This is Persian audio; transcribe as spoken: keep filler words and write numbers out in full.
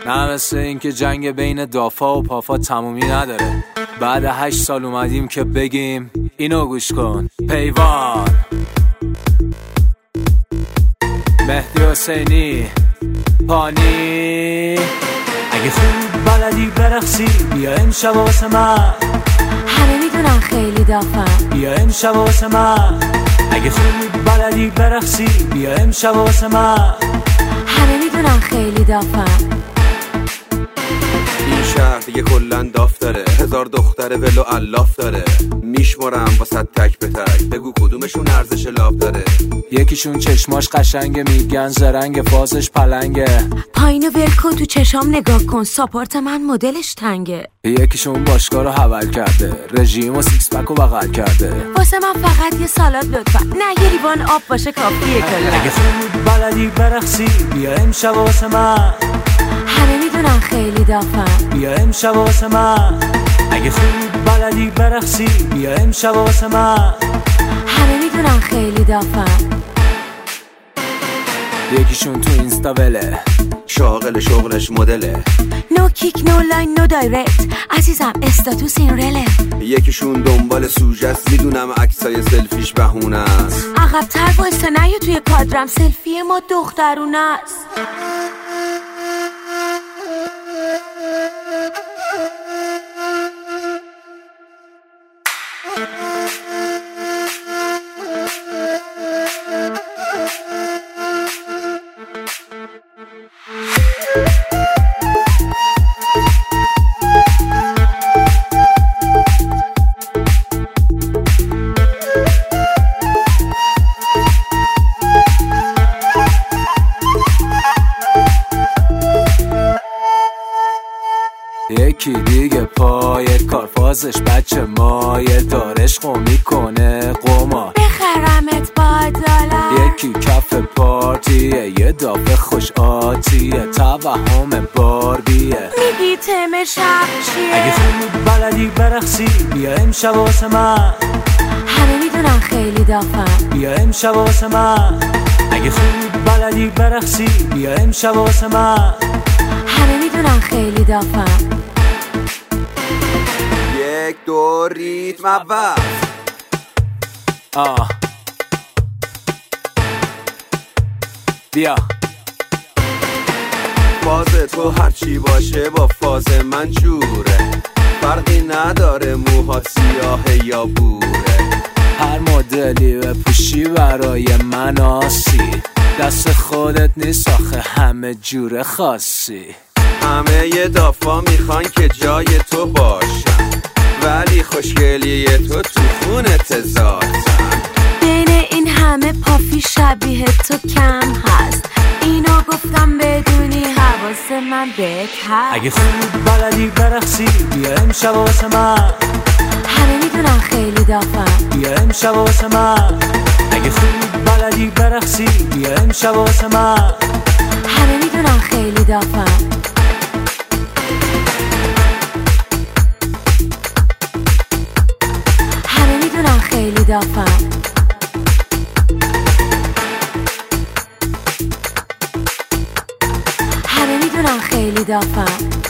نه مثل این که جنگ بین دافا و پافا تمومی نداره. بعد هشت سال اومدیم که بگیم اینو گوش کن. پیوان مهدی حسینی پانی. اگه خوب بلدی برقصی بیا امشب واسه من، همه میدونن خیلی دافم، بیا امشب واسه من. اگه خوب بلدی برقصی بیا امشب واسه من، همه میدونن خیلی دافم. این شهر دیگه کلن داف داره، هزار دختر ولو الاف داره. میشمارم واسه تک به تک، بگو کدومشون ارزش لاف داره. یکیشون چشماش قشنگه، میگن زرنگ، فازش پلنگه. پایین ولکو تو چشام نگاه کن، ساپورت من مدلش تنگه. یکیشون باشگاه رو حول کرده، رژیم و سیکس پک رو بغل کرده. واسه من فقط یه سالاد لطفا، نه یه لیوان آب باشه کافیه کلا. اگه خوب بلدی برقصی بیا امشب واسه من، همه میدونن خیلی دافم، بیا امشب واسه من. اگه خوب بلدی برقصی بیا امشب واسه من، همه میدونن خیلی دافم. یکیشون تو اینستا وله، شاغل شغلش مدله. نو کیک نو لاین نو دایرکت، عزیزم استاتوس این رله. یکیشون دنبال سوژه است، میدونم عکسای سلفیش بهونه است. عقب‌تر وایسا نیا توی کادرم، سلفی ما دخترونه است. یکی دیگه پای کارفازش بچه مایه، دارش قم میکنه قمار، بخرمت با دلار. یکی کف پارتیه، یه دافه خوش آتیه، توهم باربیه. میگی تم شب چیه؟ اگه خوب بلدی برقصی بیا امشب واسه من، همه میدونن خیلی دافم، بیا امشب واسه من. اگه خوب بلدی برقصی بیا امشب واسه من، همه میدونن خیلی دافم. یک دو ریتم اول. آه بیا. فاز تو هرچی باشه با فاز من جوره، فرقی نداره موهات سیاه یا بوره. هر مدلی بپوشی برای من آسی، دست خودت نیست آخه همه جور خاصی. همه یه دافا میخوان که جای تو باشن، ولی خوشگلی تو تو خونت ذاتن. بین این همه پافی شبیه تو کم هست، اینو گفتم بدونی حواس من بهت هست. اگه خوب بلدی برقصی بیا امشب واسه من، همه میدونن خیلی دافم، بیا امشب واسه من. اگه خوب بلدی برقصی بیا امشب واسه من، همه میدونن خیلی دافم. همه میدونن خیلی دافم. همه میدونن خیلی دافم.